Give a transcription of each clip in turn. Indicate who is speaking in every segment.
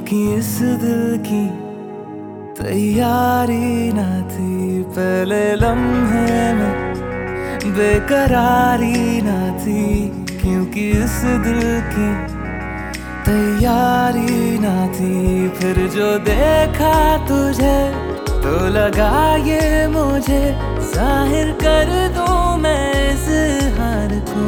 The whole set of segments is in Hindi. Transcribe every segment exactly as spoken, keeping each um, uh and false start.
Speaker 1: क्योंकि इस दिल की तैयारी ना थी। पहले लम्हे में बेकरारी ना थी, क्योंकि इस दिल की तैयारी ना थी। फिर जो देखा तुझे तो लगा ये मुझे जाहिर कर दूं मैं इस हार को।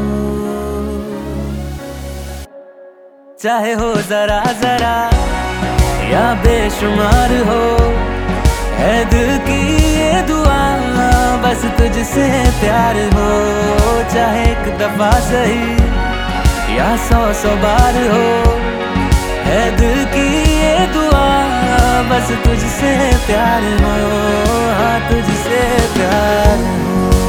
Speaker 1: चाहे हो जरा जरा या बेशुमार हो, है दिल की ये दुआ बस तुझसे प्यार हो। चाहे एक दफा सही या सौ सौ बार हो, है दिल की ये दुआ बस तुझसे प्यार हो। हाँ, तुझसे प्यार हो।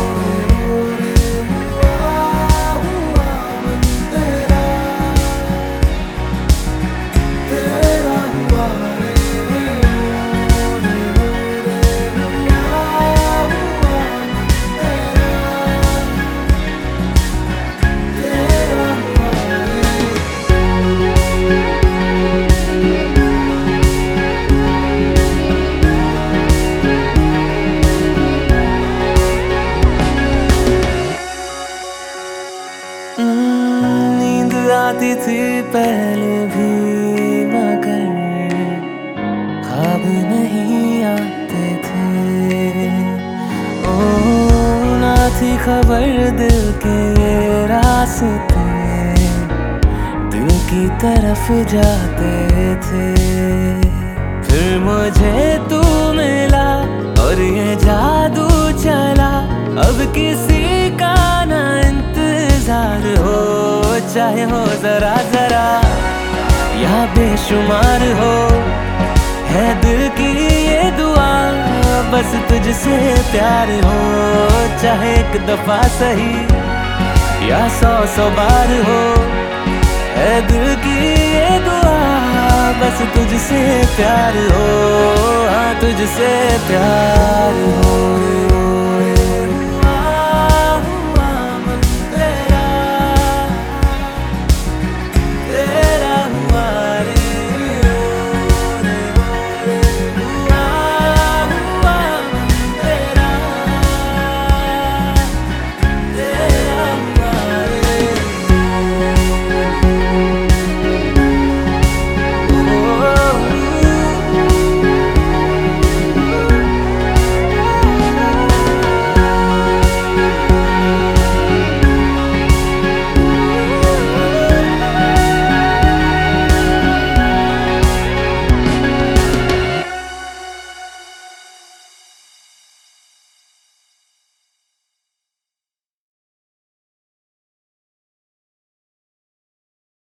Speaker 1: नींद आती थी पहले भी, मगर ख्वाब नहीं आते थे। ओ ना थी खबर दिल के ये रास्ते दिल की तरफ जाते थे। फिर मुझे तू मिला और ये जादू चला, अब किसी का ना इंतजार हो। चाहे हो जरा जरा या बेशुमार हो, है दिल की ये दुआ बस तुझसे प्यार हो। चाहे एक दफा सही या सौ सौ बार हो, है दिल की ये दुआ बस तुझसे प्यार हो। हाँ, तुझसे प्यार हो।